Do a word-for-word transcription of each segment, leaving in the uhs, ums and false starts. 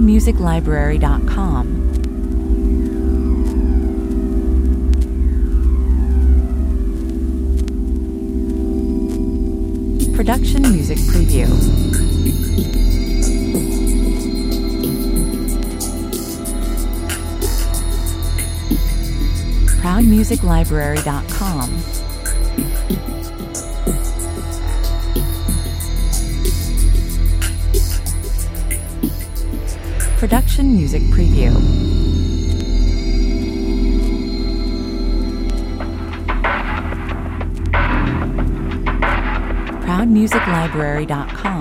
music library dot com. Production Music Preview. proud music library dot com. Production Music Preview. proud music library dot com.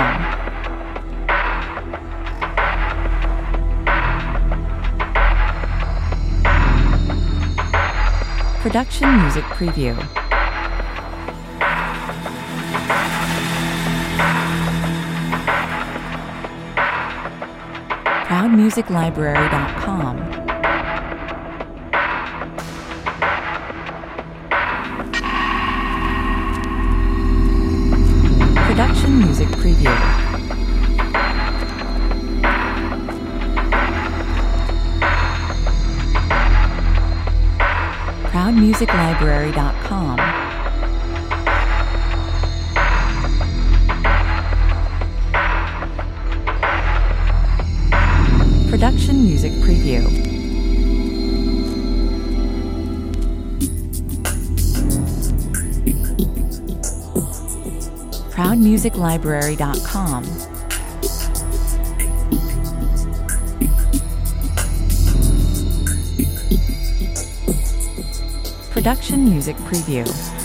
Production Music Preview. proud music library dot com. Production Music Preview. proud music library dot com. Production Music Preview. proud music library dot com. Production Music Preview.